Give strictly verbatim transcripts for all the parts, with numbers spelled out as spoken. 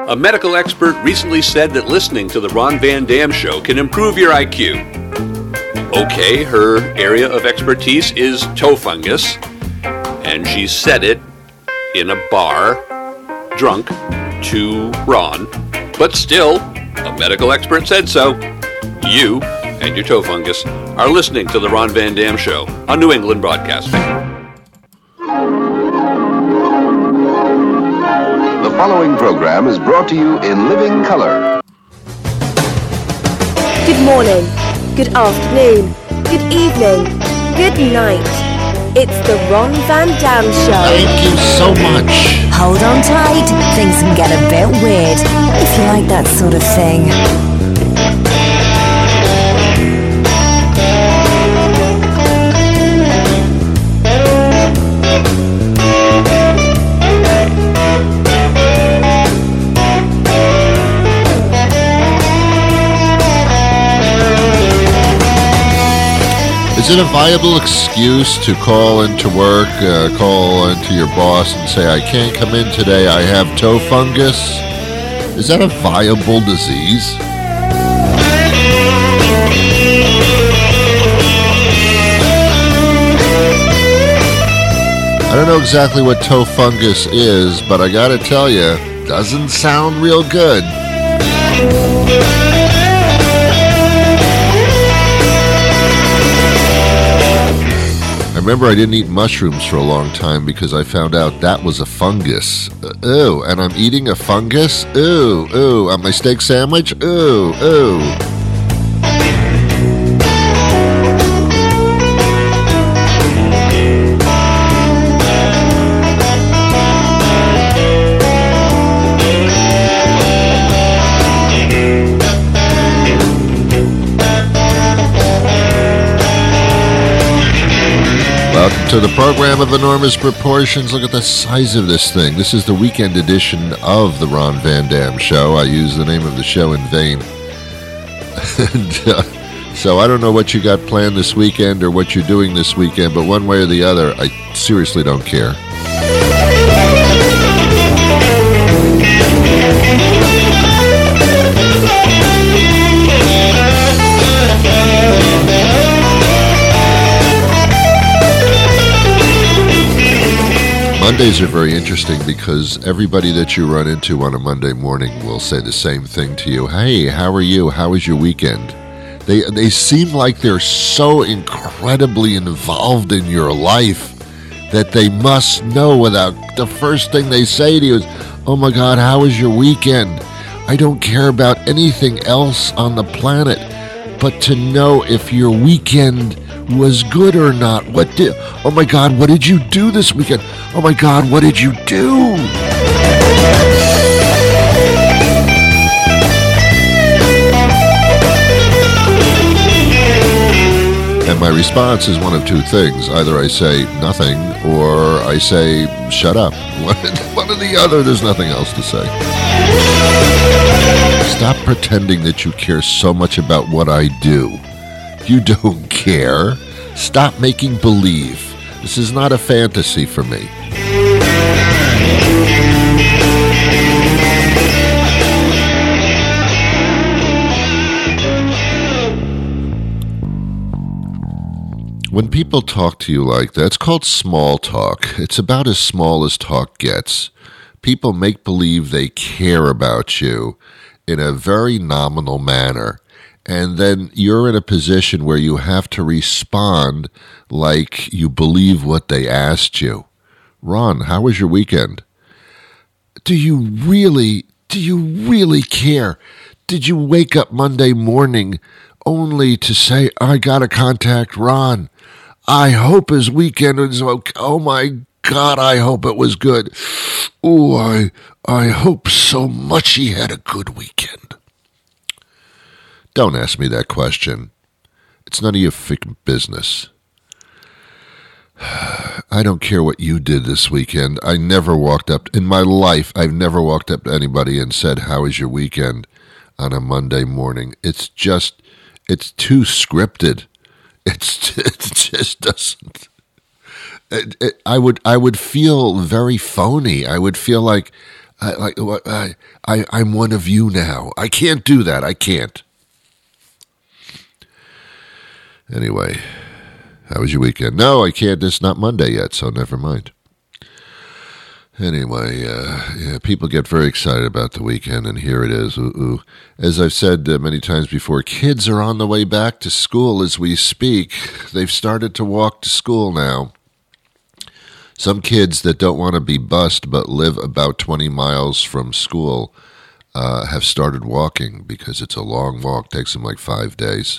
A medical expert recently said that listening to the Ron Van Dam Show can improve your I Q. Okay, her area of expertise is toe fungus, and she said it in a bar, drunk, to Ron. But still, a medical expert said so. You and your toe fungus are listening to the Ron Van Dam Show on New England Broadcasting. The following program is brought to you in living color. Good morning, good afternoon, good evening, good night. It's the Ron Van Dam Show. Thank you so much. Hold on tight, things can get a bit weird, if you like that sort of thing. Is it a viable excuse to call into work, uh, call into your boss and say, I can't come in today, I have toe fungus? Is that a viable disease? I don't know exactly what toe fungus is, but I gotta tell you, doesn't sound real good. I remember I didn't eat mushrooms for a long time because I found out that was a fungus. Uh, ew, and I'm eating a fungus? Ew, ew, on my steak sandwich? Ew, ew. Welcome to the program of enormous proportions. Look at the size of this thing. This is the weekend edition of the Ron Van Dam Show. I use the name of the show in vain. and, uh, so I don't know what you got planned this weekend or what you're doing this weekend, but one way or the other, I seriously don't care. Mondays are very interesting because everybody that you run into on a Monday morning will say the same thing to you. Hey, how are you? How was your weekend? They they seem like they're so incredibly involved in your life that they must know without the first thing they say to you is, oh my God, how was your weekend? I don't care about anything else on the planet but to know if your weekend was good or not. What did, oh my God, what did you do this weekend? Oh my God, what did you do? And my response is one of two things. Either I say nothing or I say shut up. One, one or the other, there's nothing else to say. Stop pretending that you care so much about what I do. You don't care. Stop making believe. This is not a fantasy for me. When people talk to you like that, it's called small talk. It's about as small as talk gets. People make believe they care about you in a very nominal manner. And then you're in a position where you have to respond like you believe what they asked you. Ron, how was your weekend? Do you really, do you really care? Did you wake up Monday morning only to say, I gotta contact Ron? I hope his weekend was okay. Oh my God, I hope it was good. Oh, I, I hope so much he had a good weekend. Don't ask me that question. It's none of your freaking business. I don't care what you did this weekend. I never walked up, in my life, I've never walked up to anybody and said, how was your weekend on a Monday morning? It's just, it's too scripted. It's, it just doesn't. It, it, I would, I would feel very phony. I would feel like I, like I, I, I'm one of you now. I can't do that. I can't. Anyway, how was your weekend? No, I can't. It's not Monday yet, so never mind. Anyway, uh, yeah, people get very excited about the weekend, and here it is. Ooh, ooh. As I've said uh, many times before, kids are on the way back to school as we speak. They've started to walk to school now. Some kids that don't want to be bused but live about twenty miles from school uh, have started walking because it's a long walk. Takes them like five days.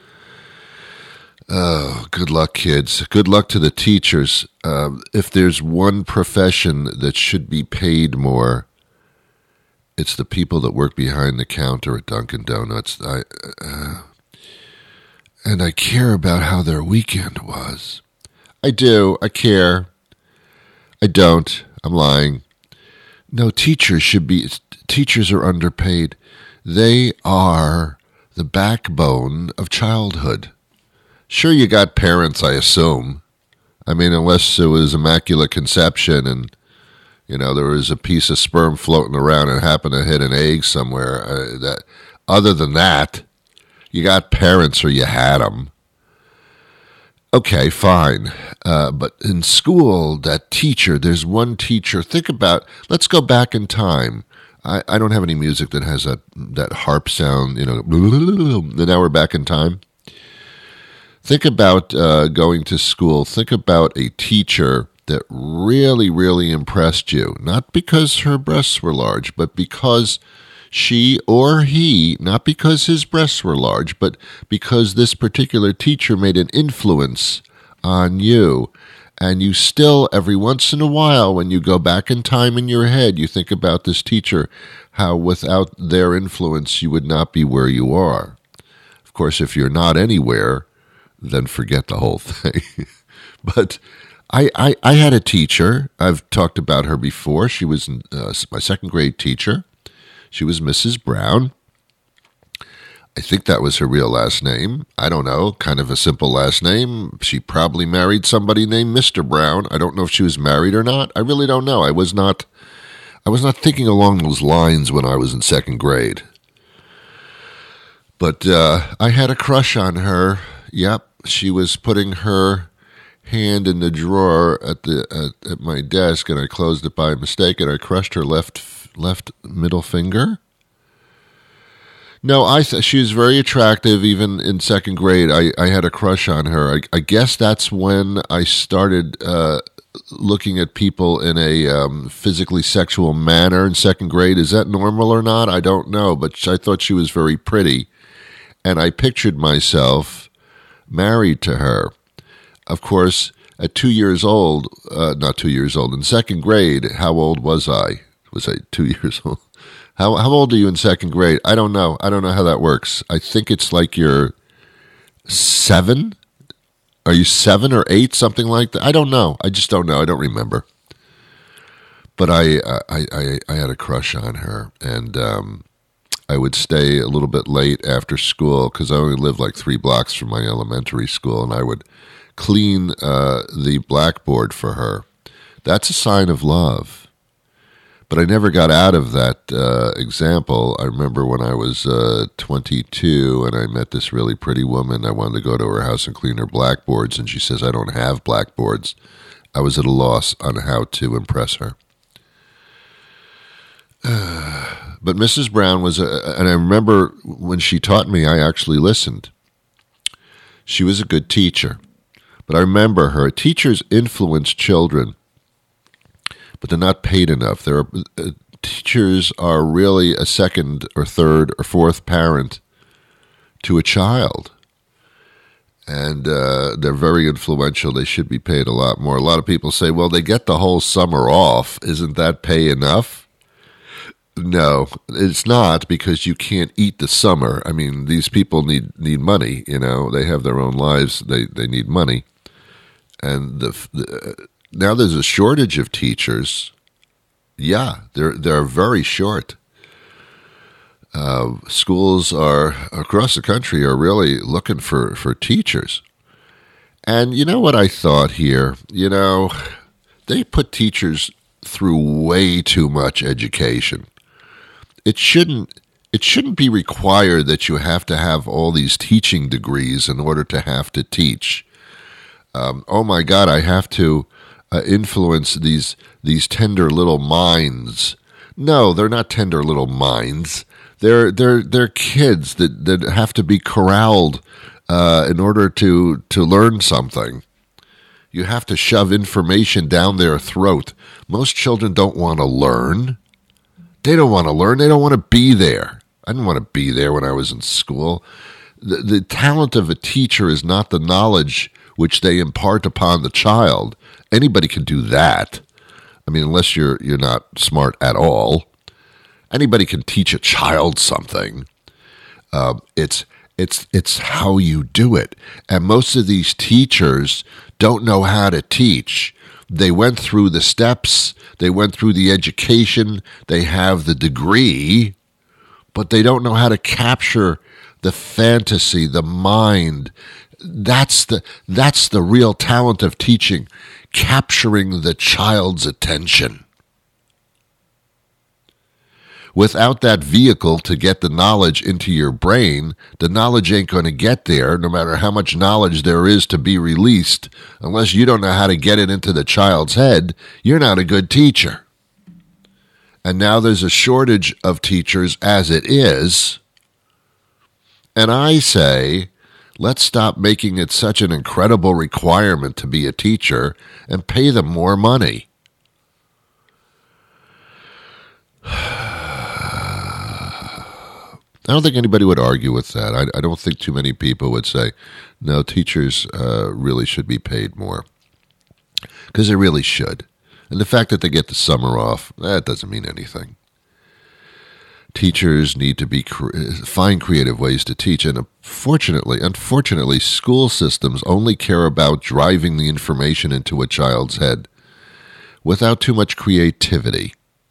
Oh, good luck, kids. Good luck to the teachers. Um, if there's one profession that should be paid more, it's the people that work behind the counter at Dunkin' Donuts. I, uh, and I care about how their weekend was. I do. I care. I don't. I'm lying. No, teachers should be, teachers are underpaid. They are the backbone of childhood. Sure, you got parents, I assume. I mean, unless it was Immaculate Conception and, you know, there was a piece of sperm floating around and happened to hit an egg somewhere. Uh, that, other than that, you got parents or you had them. Okay, fine. Uh, but in school, that teacher, there's one teacher. Think about, let's go back in time. I, I don't have any music that has that, that harp sound, you know, now we're back in time. Think about uh, going to school. Think about a teacher that really, really impressed you. Not because her breasts were large, but because she or he, not because his breasts were large, but because this particular teacher made an influence on you. And you still, every once in a while, when you go back in time in your head, you think about this teacher, how without their influence you would not be where you are. Of course, if you're not anywhere, then forget the whole thing. But I, I, I had a teacher. I've talked about her before. She was uh, my second grade teacher. She was Missus Brown. I think that was her real last name. I don't know. Kind of a simple last name. She probably married somebody named Mister Brown. I don't know if she was married or not. I really don't know. I was not, I was not thinking along those lines when I was in second grade. But uh, I had a crush on her. Yep, she was putting her hand in the drawer at the at, at my desk, and I closed it by mistake, and I crushed her left left middle finger. No, I th- she was very attractive. Even in second grade, I, I had a crush on her. I, I guess that's when I started uh, looking at people in a um, physically sexual manner in second grade. Is that normal or not? I don't know, but I thought she was very pretty, and I pictured myself married to her. Of course, at two years old, uh, not two years old, in second grade, how old was I? Was I two years old? How how old are you in second grade? I don't know. I don't know how that works. I think it's like you're seven. Are you seven or eight, something like that? I don't know. I just don't know. I don't remember. But I I I, I had a crush on her, and um, I would stay a little bit late after school because I only lived like three blocks from my elementary school, and I would clean uh, the blackboard for her. That's a sign of love. But I never got out of that uh, example. I remember when I was uh, twenty-two and I met this really pretty woman. I wanted to go to her house and clean her blackboards, and she says, I don't have blackboards. I was at a loss on how to impress her. Uh, but Missus Brown was, a, and I remember when she taught me, I actually listened. She was a good teacher. But I remember her. Teachers influence children, but they're not paid enough. There are, uh, teachers are really a second or third or fourth parent to a child. And uh, they're very influential. They should be paid a lot more. A lot of people say, well, they get the whole summer off. Isn't that pay enough? No, it's not, because you can't eat the summer. I mean, these people need, need money, you know. They have their own lives. They they need money. And the, the now there's a shortage of teachers. Yeah, they're they're very short. Uh, schools are across the country are really looking for, for teachers. And you know what I thought here? You know, they put teachers through way too much education. It shouldn't it shouldn't be required that you have to have all these teaching degrees in order to have to teach. Um, oh my God, I have to uh, influence these these tender little minds. No, they're not tender little minds. They're they're they're kids that, that have to be corralled uh, in order to to learn something. You have to shove information down their throat. Most children don't want to learn. They don't want to learn. They don't want to be there. I didn't want to be there when I was in school. The, the talent of a teacher is not the knowledge which they impart upon the child. Anybody can do that. I mean, unless you're you're not smart at all. Anybody can teach a child something. Um, it's it's it's how you do it. And most of these teachers don't know how to teach. They went through the steps. They went through the education. They have the degree, but they don't know how to capture the fantasy, the mind. That's the that's the real talent of teaching, capturing the child's attention. Without that vehicle to get the knowledge into your brain, the knowledge ain't going to get there, no matter how much knowledge there is to be released. Unless you don't know how to get it into the child's head, you're not a good teacher. And now there's a shortage of teachers as it is. And I say, let's stop making it such an incredible requirement to be a teacher and pay them more money. I don't think anybody would argue with that. I, I don't think too many people would say, no, teachers uh, really should be paid more. Because they really should. And the fact that they get the summer off, that doesn't mean anything. Teachers need to be cre- find creative ways to teach. And unfortunately, unfortunately, school systems only care about driving the information into a child's head without too much creativity.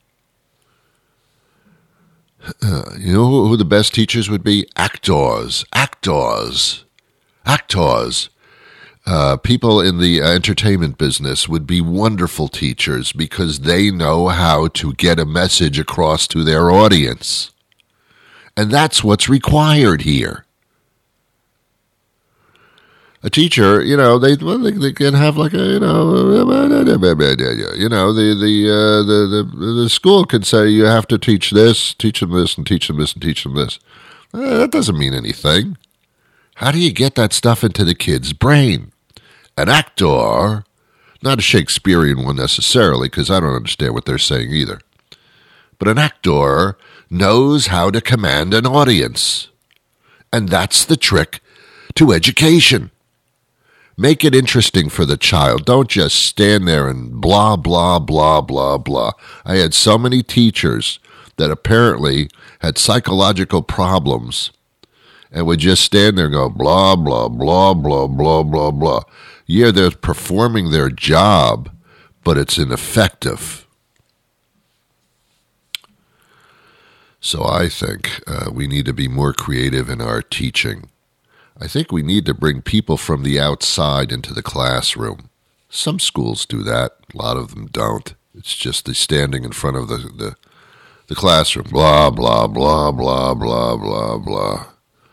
Uh, you know who, who the best teachers would be? Actors. Actors. Actors. Uh, people in the uh, entertainment business would be wonderful teachers because they know how to get a message across to their audience. And that's what's required here. A teacher, you know, they well, they, they can have like a, you know, you know, the the, uh, the the the school can say you have to teach this, teach them this, and teach them this, and teach them this. Uh, that doesn't mean anything. How do you get that stuff into the kid's brain? An actor, not a Shakespearean one necessarily, because I don't understand what they're saying either. But an actor knows how to command an audience, and that's the trick to education. Make it interesting for the child. Don't just stand there and blah, blah, blah, blah, blah. I had so many teachers that apparently had psychological problems and would just stand there and go blah, blah, blah, blah, blah, blah, blah. Yeah, they're performing their job, but it's ineffective. So I think uh, we need to be more creative in our teaching. I think we need to bring people from the outside into the classroom. Some schools do that. A lot of them don't. It's just the standing in front of the, the, the classroom. Blah, blah, blah, blah, blah, blah, blah.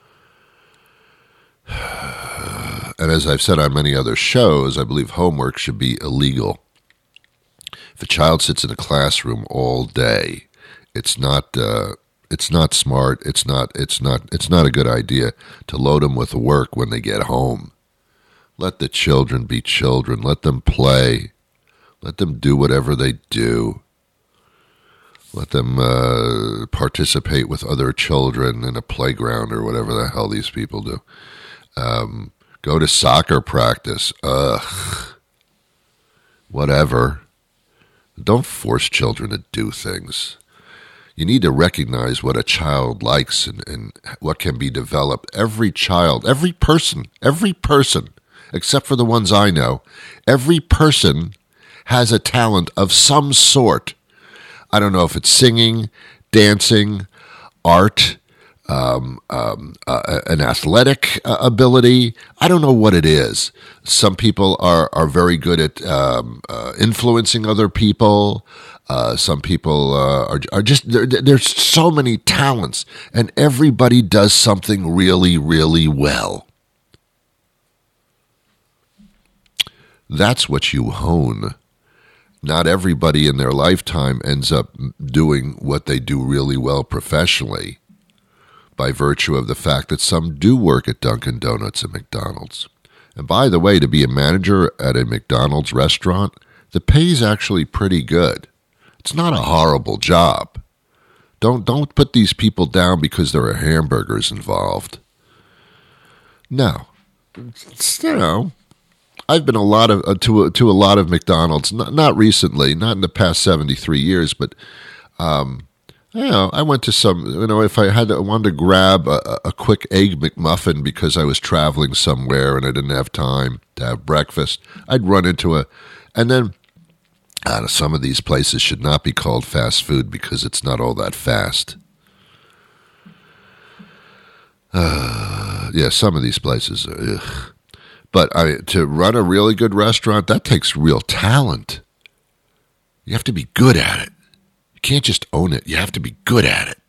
And as I've said on many other shows, I believe homework should be illegal. If a child sits in a classroom all day, it's not... Uh, It's not smart. It's not. It's not. It's not a good idea to load them with work when they get home. Let the children be children. Let them play. Let them do whatever they do. Let them uh, participate with other children in a playground or whatever the hell these people do. Um, go to soccer practice. Ugh. Whatever. Don't force children to do things. You need to recognize what a child likes and, and what can be developed. Every child, every person, every person, except for the ones I know, every person has a talent of some sort. I don't know if it's singing, dancing, art, um, um, uh, an athletic uh, ability. I don't know what it is. Some people are, are very good at um, uh, influencing other people. Uh, some people uh, are, are just, there, there's so many talents, and everybody does something really, really well. That's what you hone. Not everybody in their lifetime ends up doing what they do really well professionally, by virtue of the fact that some do work at Dunkin' Donuts and McDonald's. And by the way, to be a manager at a McDonald's restaurant, the pay is actually pretty good. It's not a horrible job. Don't don't put these people down because there are hamburgers involved. No. It's, you know, I've been a lot of uh, to to a lot of McDonald's, not, not recently, not in the past seventy-three years, but um, you know, I went to some. You know, if I had to, I wanted to grab a, a quick egg McMuffin because I was traveling somewhere and I didn't have time to have breakfast, I'd run into a, and then. Uh, some of these places should not be called fast food because it's not all that fast. Uh, yeah, some of these places. Ugh. But I, to run a really good restaurant, that takes real talent. You have to be good at it. You can't just own it. You have to be good at it.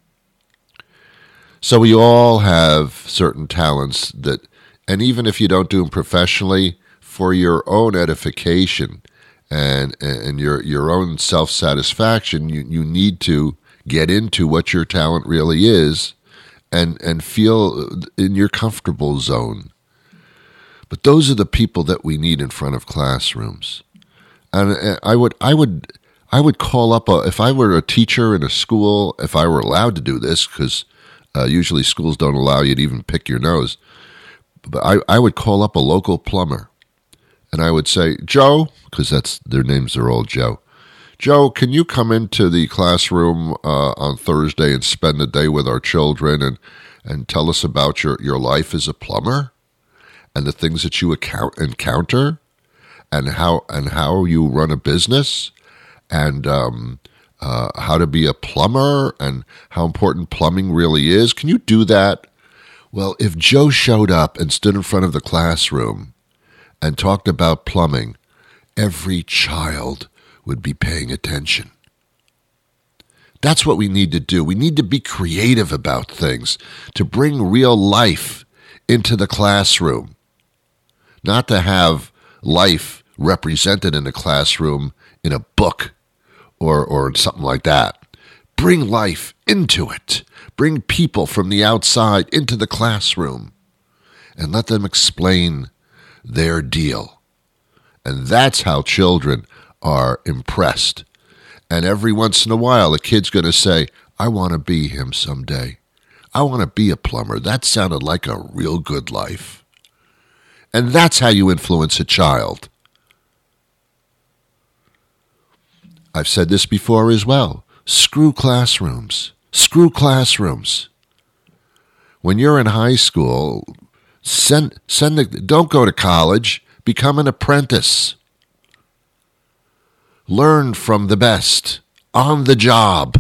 So we all have certain talents that, and even if you don't do them professionally, for your own edification, And and your your own self-satisfaction, you, you need to get into what your talent really is and, and feel in your comfortable zone. But those are the people that we need in front of classrooms. And I would I would I would call up a, if I were a teacher in a school, if I were allowed to do this, because uh, usually schools don't allow you to even pick your nose, but I, I would call up a local plumber. And I would say, Joe, because that's their names are all Joe. Joe, can you come into the classroom uh, on Thursday and spend the day with our children and, and tell us about your, your life as a plumber and the things that you account, encounter and how and how you run a business and um, uh, how to be a plumber and how important plumbing really is? Can you do that? Well, if Joe showed up and stood in front of the classroom and talked about plumbing, every child would be paying attention. That's what we need to do. We need to be creative about things, to bring real life into the classroom, not to have life represented in a classroom in a book or, or something like that. Bring life into it. Bring people from the outside into the classroom and let them explain their deal. And that's how children are impressed. And every once in a while, a kid's going to say, I want to be him someday. I want to be a plumber. That sounded like a real good life. And that's how you influence a child. I've said this before as well. Screw classrooms. Screw classrooms. When you're in high school, Send, send the, don't go to college. Become an apprentice. Learn from the best on the job.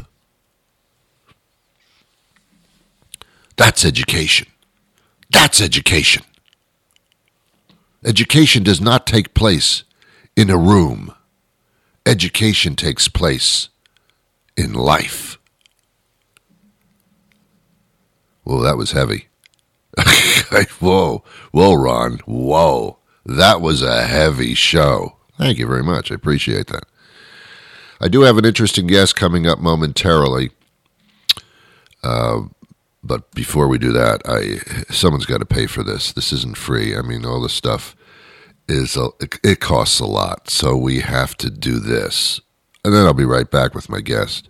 That's education. That's education. Education does not take place in a room. Education takes place in life. Whoa, that was heavy. Whoa, whoa, Ron, whoa. That was a heavy show. Thank you very much. I appreciate that. I do have an interesting guest coming up momentarily. Uh, but before we do that, I someone's got to pay for this. This isn't free. I mean, all this stuff is a, it, it costs a lot, so we have to do this. And then I'll be right back with my guest.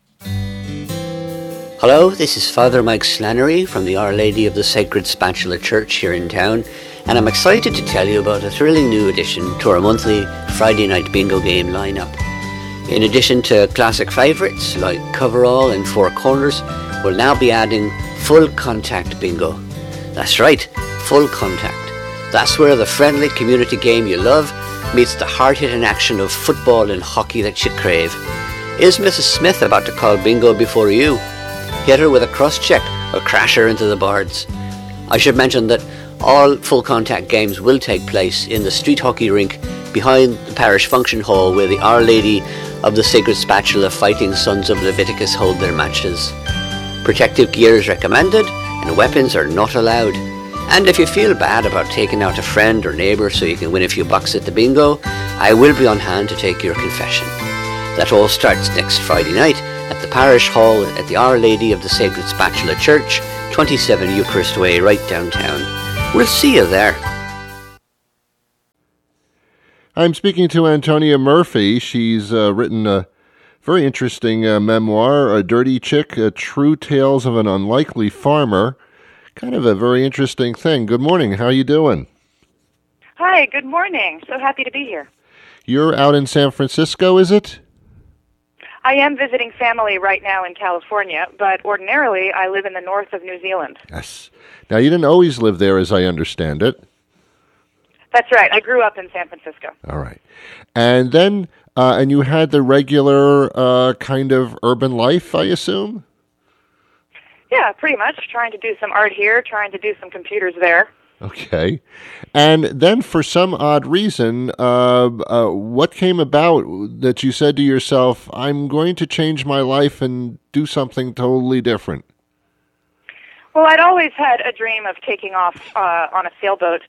Hello, this is Father Mike Slannery from the Our Lady of the Sacred Spatula Church here in town, and I'm excited to tell you about a thrilling new addition to our monthly Friday night bingo game lineup. In addition to classic favourites like Coverall and Four Corners, we'll now be adding Full Contact Bingo. That's right, Full Contact. That's where the friendly community game you love meets the hard-hitting action of football and hockey that you crave. Is Missus Smith about to call bingo before you? Hit her with a cross-check or crash her into the boards. I should mention that all full contact games will take place in the street hockey rink behind the parish function hall where the Our Lady of the Sacred Spatula Fighting Sons of Leviticus hold their matches. Protective gear is recommended and weapons are not allowed. And if you feel bad about taking out a friend or neighbour so you can win a few bucks at the bingo, I will be on hand to take your confession. That all starts next Friday night at the parish hall at the Our Lady of the Sacred Spatula Church, twenty-seven Eucharist Way, right downtown. We'll see you there. I'm speaking to Antonia Murphy. She's uh, written a very interesting uh, memoir, A Dirty Chick, uh, True Tales of an Unlikely Farmer. Kind of a very interesting thing. Good morning. How are you doing? Hi, good morning. So happy to be here. You're out in San Francisco, is it? I am visiting family right now in California, but ordinarily I live in the north of New Zealand. Yes. Now, you didn't always live there, as I understand it. That's right. I grew up in San Francisco. All right. And then, uh, and you had the regular uh, kind of urban life, I assume? Yeah, pretty much. Trying to do some art here, trying to do some computers there. Okay. And then for some odd reason, uh, uh, what came about that you said to yourself, I'm going to change my life and do something totally different? Well, I'd always had a dream of taking off uh, on a sailboat.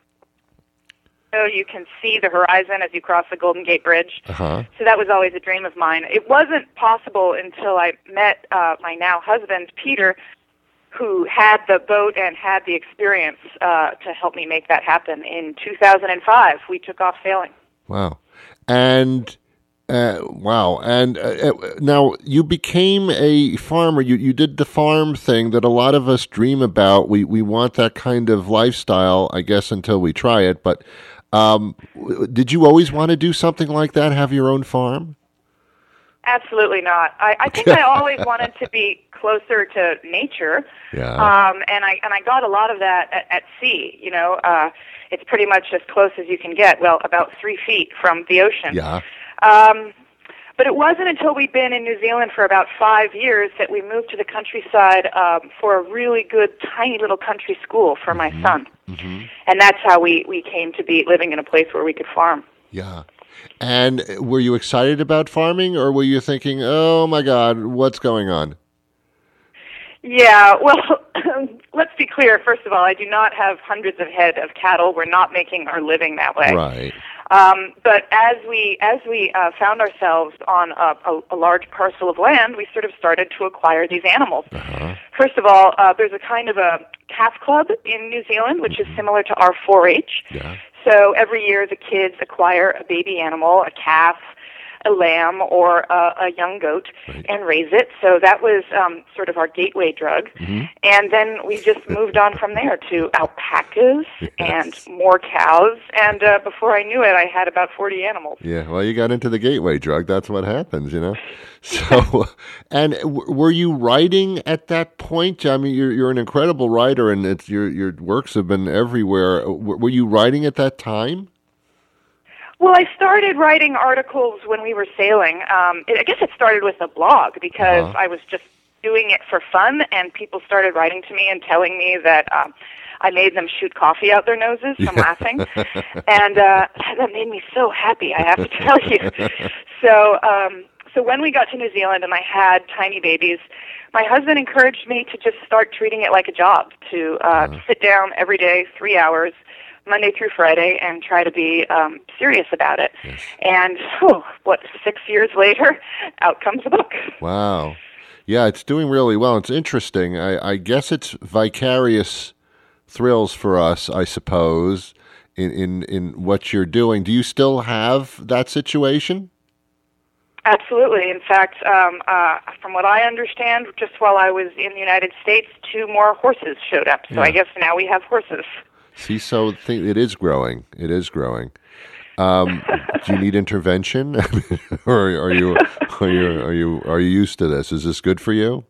So you can see the horizon as you cross the Golden Gate Bridge. Uh-huh. So that was always a dream of mine. It wasn't possible until I met uh, my now husband, Peter, who had the boat and had the experience uh, to help me make that happen. In two thousand five, we took off sailing. Wow. And, uh, wow. And uh, now you became a farmer. You you did the farm thing that a lot of us dream about. We, we want that kind of lifestyle, I guess, until we try it. But um, did you always want to do something like that, have your own farm? Absolutely not. I, I think I always wanted to be closer to nature, yeah. um, and I and I got a lot of that at, at sea. You know, uh, it's pretty much as close as you can get. Well, about three feet from the ocean. Yeah. Um, but it wasn't until we'd been in New Zealand for about five years that we moved to the countryside um, for a really good, tiny little country school for my mm-hmm. son, mm-hmm. and that's how we we came to be living in a place where we could farm. Yeah. And were you excited about farming, or were you thinking, oh, my God, what's going on? Yeah, well, let's be clear. First of all, I do not have hundreds of head of cattle. We're not making our living that way. Right. Um, but as we as we uh, found ourselves on a, a, a large parcel of land, we sort of started to acquire these animals. Uh-huh. First of all, uh, there's a kind of a calf club in New Zealand, which is similar to our four H. Yeah. So every year the kids acquire a baby animal, a calf, a lamb, or a, a young goat, right. and raise it. So that was um, sort of our gateway drug. Mm-hmm. And then we just moved on from there to alpacas yes. and more cows. And uh, before I knew it, I had about forty animals. Yeah, well, you got into the gateway drug. That's what happens, you know. So, and w- were you writing at that point? I mean, you're you're an incredible writer, and it's your your works have been everywhere. W- were you writing at that time? Well, I started writing articles when we were sailing. Um, it, I guess it started with a blog because uh-huh. I was just doing it for fun, and people started writing to me and telling me that um, I made them shoot coffee out their noses from laughing. And uh, that made me so happy, I have to tell you. So, um, so when we got to New Zealand and I had tiny babies, my husband encouraged me to just start treating it like a job, to uh, uh-huh. sit down every day, three hours, Monday through Friday, and try to be um, serious about it. Yes. And, oh, what, six years later, out comes the book. Wow. Yeah, it's doing really well. It's interesting. I, I guess it's vicarious thrills for us, I suppose, in, in, in what you're doing. Do you still have that situation? Absolutely. In fact, um, uh, from what I understand, just while I was in the United States, two more horses showed up. So yeah. I guess now we have horses. See, so th- it is growing. It is growing. Um, do you need intervention, or are you are you are you are you used to this? Is this good for you?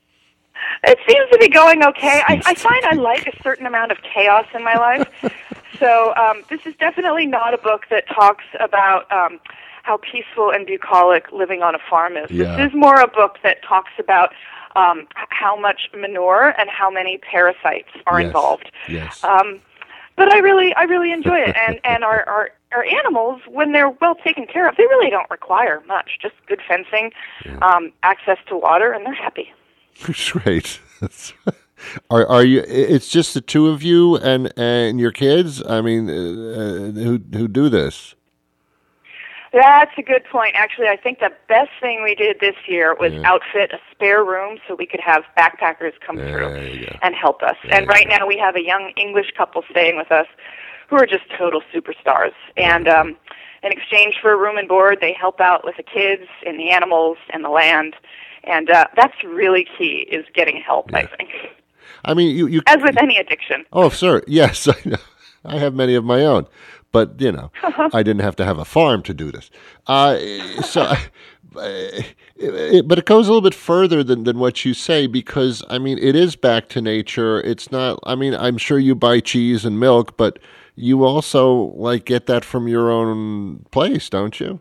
It seems to be going okay. I, I find I like a certain amount of chaos in my life. So um, this is definitely not a book that talks about um, how peaceful and bucolic living on a farm is. Yeah. This is more a book that talks about um, how much manure and how many parasites are yes. involved. Yes. Um, but I really, I really enjoy it, and and our, our our animals, when they're well taken care of, they really don't require much. Just good fencing, Yeah. um, access to water, and they're happy. That's great. Are are you? It's just the two of you and and your kids. I mean, uh, who who do this? That's a good point. Actually, I think the best thing we did this year was Yeah. outfit a spare room so we could have backpackers come There through you go. and help us. There And you right go. now we have a young English couple staying with us who are just total superstars. And um, in exchange for a room and board, they help out with the kids and the animals and the land. And uh, that's really key, is getting help, I Yeah. think. I mean, you you. As with any addiction. Oh, sir. Yes, I know. I have many of my own, but you know, I didn't have to have a farm to do this. Uh, so, it, it, but it goes a little bit further than, than what you say, because I mean, it is back to nature. It's not. I mean, I'm sure you buy cheese and milk, but you also like get that from your own place, don't you?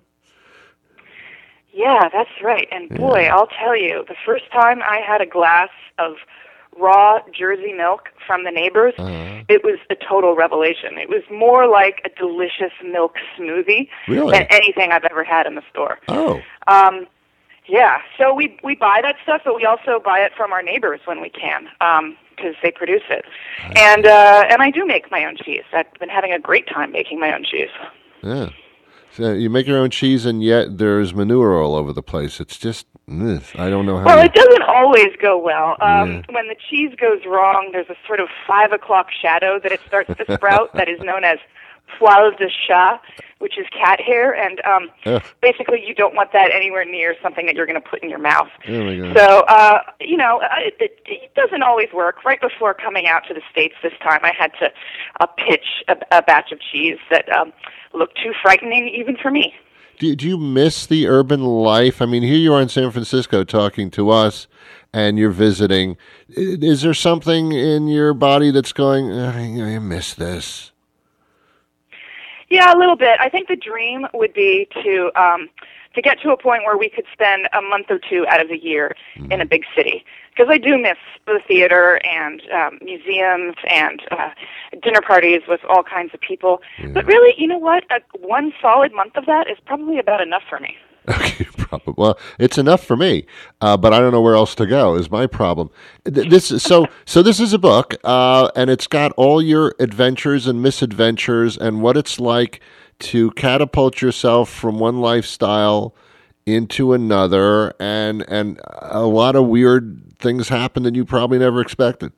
Yeah, that's right. And boy, I'll tell you, the first time I had a glass of raw Jersey milk from the neighbors, Uh-huh. it was a total revelation. It was more like a delicious milk smoothie Really? than anything I've ever had in the store. Oh, Um, yeah, so we we buy that stuff, but we also buy it from our neighbors when we can, because they produce it. And uh, and I do make my own cheese. I've been having a great time making my own cheese. yeah. So you make your own cheese, and yet there's manure all over the place. It's just, ugh, I don't know how. Well, you- it doesn't always go well. Um, Yeah. When the cheese goes wrong, there's a sort of five o'clock shadow that it starts to sprout that is known as poil de chat, which is cat hair, and um, Ugh. basically you don't want that anywhere near something that you're going to put in your mouth. Oh my God. So, uh, you know, uh, it, it, it doesn't always work. Right before coming out to the States this time, I had to uh, pitch a, a batch of cheese that um, looked too frightening even for me. Do, do you miss the urban life? I mean, here you are in San Francisco talking to us, and you're visiting. I- Is there something in your body that's going, I, I miss this? Yeah, a little bit. I think the dream would be to um, to get to a point where we could spend a month or two out of the year in a big city. Because I do miss the theater and um, museums and uh, dinner parties with all kinds of people. But really, you know what? A, one solid month of that is probably about enough for me. Okay, probably. Well, it's enough for me, uh, but I don't know where else to go. Is my problem. Th- This is, so so. This is a book, uh, and it's got all your adventures and misadventures, and what it's like to catapult yourself from one lifestyle into another, and and a lot of weird things happen that you probably never expected.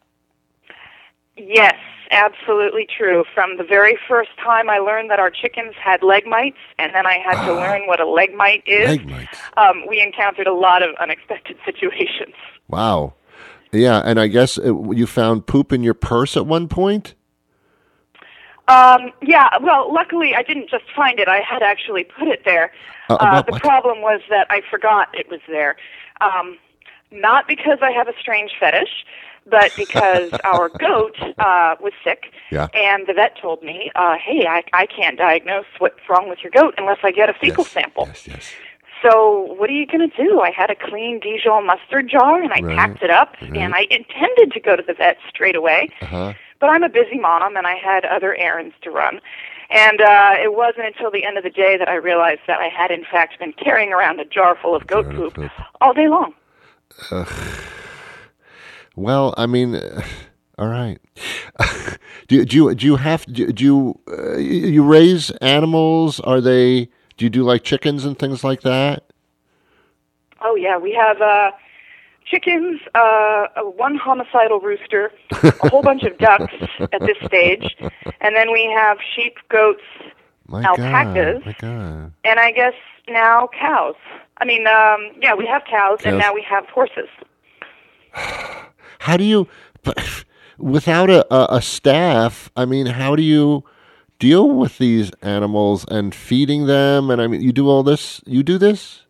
Yes, absolutely true. From the very first time I learned that our chickens had leg mites, and then I had to learn what a leg mite is, Leg mites. Um, we encountered a lot of unexpected situations. Wow. Yeah, and I guess it, you found poop in your purse at one point. Um, yeah, well, luckily I didn't just find it. I had actually put it there. Uh, Uh, what- the what? problem was that I forgot it was there. Um, not because I have a strange fetish, but because our goat uh, was sick, Yeah. and the vet told me, uh, hey, I, I can't diagnose what's wrong with your goat unless I get a fecal Yes, sample. Yes, yes. So what are you going to do? I had a clean Dijon mustard jar, and I Right, packed it up, right. and I intended to go to the vet straight away. Uh-huh. But I'm a busy mom, and I had other errands to run. And uh, it wasn't until the end of the day that I realized that I had, in fact, been carrying around a jar full of goat Jar of poop poop. all day long. Well, I mean, uh, all right. do, do you do you have do, do you uh, you you raise animals? Are they? Do you do like chickens and things like that? Oh, yeah, we have uh, chickens, uh, a one homicidal rooster, a whole bunch of ducks at this stage, and then we have sheep, goats, My alpacas, God, my God. and I guess now cows. I mean, um, yeah, we have cows, and Cows. now we have horses. How do you, but without a, a, a staff? I mean, how do you deal with these animals and feeding them? And I mean, you do all this. You do this.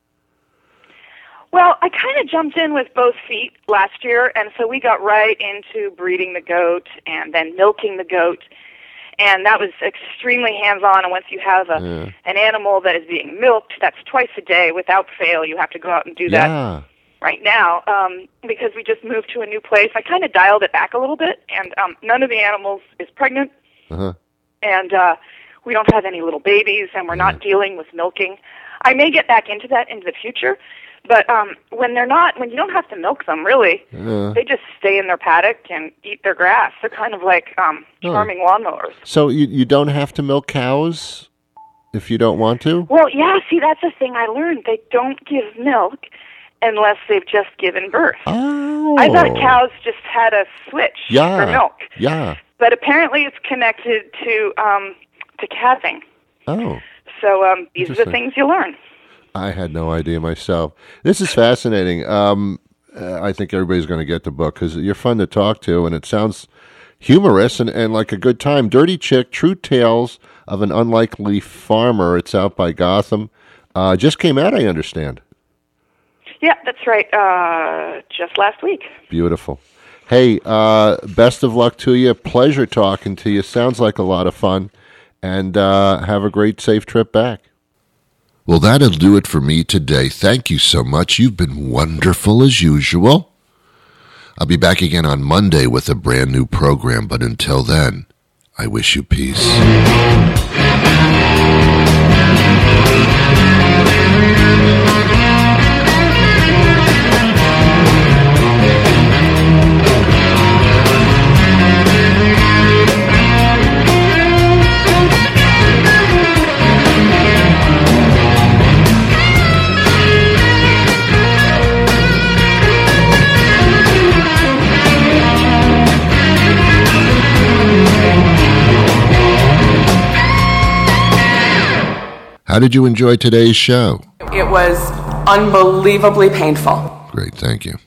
Well, I kind of jumped in with both feet last year, and so we got right into breeding the goat and then milking the goat. And that was extremely hands-on, and once you have a, Yeah. an animal that is being milked, that's twice a day without fail. You have to go out and do that Yeah. right now um, because we just moved to a new place. I kind of dialed it back a little bit, and um, none of the animals is pregnant. Uh-huh. And uh, we don't have any little babies, and we're not dealing with milking. I may get back into that into the future, but um, when they're not, when you don't have to milk them, really, Yeah. they just stay in their paddock and eat their grass. They're kind of like um, charming lawnmowers. So you you don't have to milk cows if you don't want to? Well, yeah, see, that's the thing I learned. They don't give milk unless they've just given birth. Oh. I thought cows just had a switch Yeah. for milk. Yeah. But apparently it's connected to um, to calving. Oh. So um, these are the Interesting. things you learn. I had no idea myself. This is fascinating. Um, uh, I think everybody's going to get the book because you're fun to talk to, and it sounds humorous and, and like a good time. Dirty Chick, True Tales of an Unlikely Farmer. It's out by Gotham. Uh, just came out, I understand. Yeah, that's right. Uh, just last week. Beautiful. Hey, uh, best of luck to you. Pleasure talking to you. Sounds like a lot of fun. And uh, have a great, safe trip back. Well, that'll do it for me today. Thank you so much. You've been wonderful as usual. I'll be back again on Monday with a brand new program, but until then, I wish you peace. How did you enjoy today's show? It was unbelievably painful. Great, thank you.